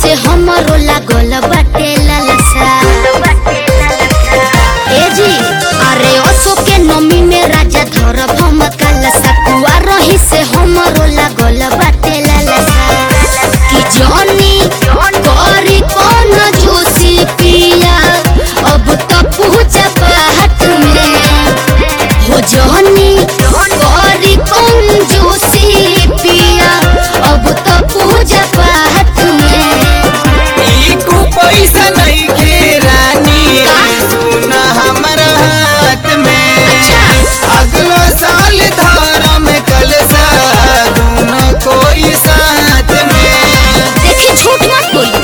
से हमरो लागल बाटे लालसा। ए जी अरे ओसो के नमी में राजा धरब हम कलसा। कुआ रही से हमरो लागल बाटे लालसा। कि जानी करी कौन जोशी पिया अब तो पूजा पाठ में हो। जानी करी कौन जोशी पिया अब तो पूजा पाठ में। एको पैसा नहीं के रानी सुना हमारा हाथ में। अगला साल धर्म कलसा दोनों कोई साथ में। देखी झूठ मत बोली।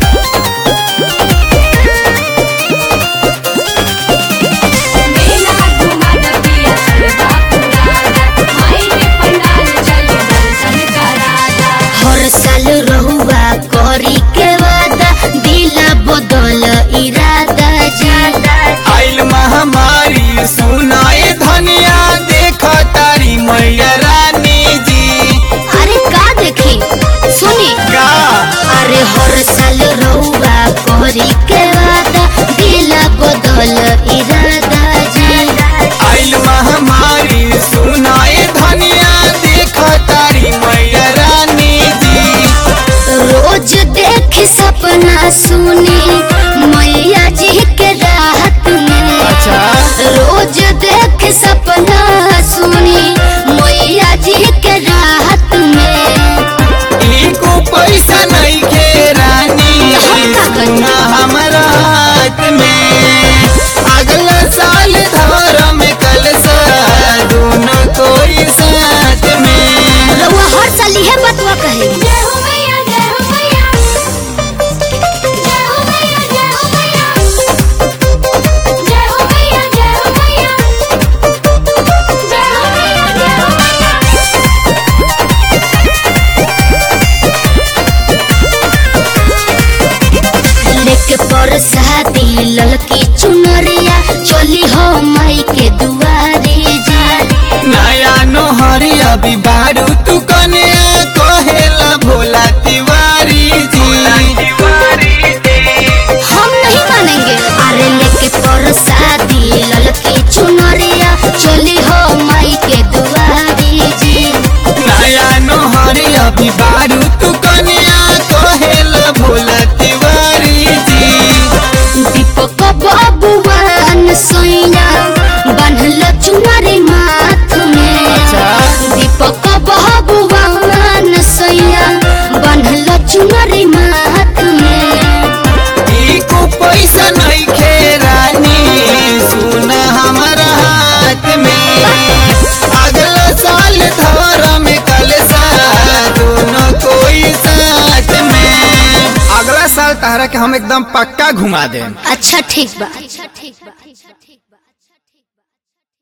हर साल रहुआ करी के वादा दिला बदल इरादा जी। आइल महामारी सुनाए धनिया देखा तारी मैया रानी जी। अरे का देखी सुनी का अरे हर साल रहुआ करी के वादा दिला बदल इरादा जी। आइल महामारी सुनाए धनिया देखा तारी मैया रानी जी। रोज देख सपना सुनी मैया जी के रात में। अच्छा रोज देख सपना सुनी मैया जी के रात में। एको पैसा नहीं के रानी सुना हमारा हाथ में। अगला साल धर्म कलसा दोनों कोई साथ में। रउआ हर साल इहे बतवा कहे। लेके परसादी ललकी चुनरिया चली हो माई के दुआरे जी। नया नोहरी अभी बारू तू कन्या कहेला भोला तिवारी जी। हम नहीं मानेंगे। अरे लेके परसादी ललकी चुनरिया चली हो माई के दुआरे जी। नया नोहरी अभी बारू तू कन्या कहेला भोला तिवारी जी। दीपक बाबुआन सोइया बांधल चुनरी माथ में। दीपक बाबुआन सोइया बांधल चुनरी माथ में। एको पैसा नहीं खे रानी सुना हमारा हाथ में। अगला साल धर्म कलसा दोनों कोई साथ में। अगला साल तहरा के हम एकदम पक्का घुमा दें। अच्छा ठीक बा।